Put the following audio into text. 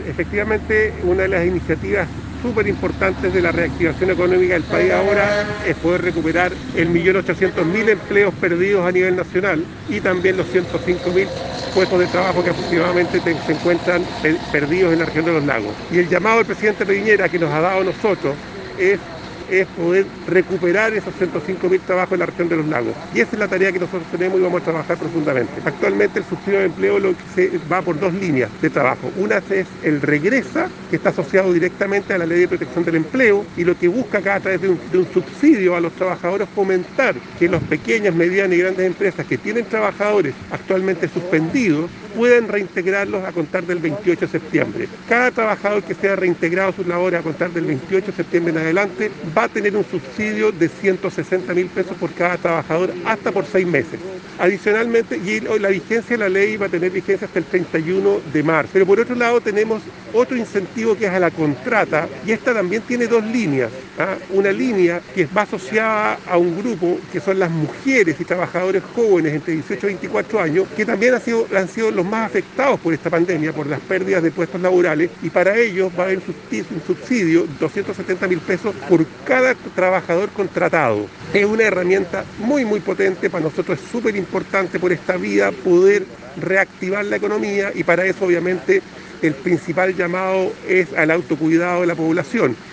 Efectivamente, una de las iniciativas súper importantes de la reactivación económica del país ahora es poder recuperar el 1.800.000 empleos perdidos a nivel nacional y también los 105.000 puestos de trabajo que aproximadamente se encuentran perdidos en la región de los lagos. Y el llamado del presidente Piñera que nos ha dado a nosotros es poder recuperar esos 105.000 trabajos en la región de los lagos. Y esa es la tarea que nosotros tenemos y vamos a trabajar profundamente. Actualmente el subsidio de empleo va por dos líneas de trabajo. Una es el regresa, que está asociado directamente a la Ley de Protección del Empleo y lo que busca acá a través de un subsidio a los trabajadores fomentar que las pequeñas, medianas y grandes empresas que tienen trabajadores actualmente suspendidos puedan reintegrarlos a contar del 28 de septiembre. Cada trabajador que sea reintegrado a sus labores a contar del 28 de septiembre en adelante va a tener un subsidio de 160.000 pesos por cada trabajador hasta por 6 meses. Adicionalmente, y la vigencia de la ley va a tener vigencia hasta el 31 de marzo. Pero por otro lado tenemos otro incentivo que es a la contrata y esta también tiene dos líneas. Una línea que va asociada a un grupo que son las mujeres y trabajadores jóvenes entre 18 y 24 años que también han sido los más afectados por esta pandemia, por las pérdidas de puestos laborales y para ellos va a haber un subsidio de 270.000 pesos por cada trabajador contratado. Es una herramienta muy potente, para nosotros es súper importante por esta vía poder reactivar la economía y para eso obviamente el principal llamado es al autocuidado de la población.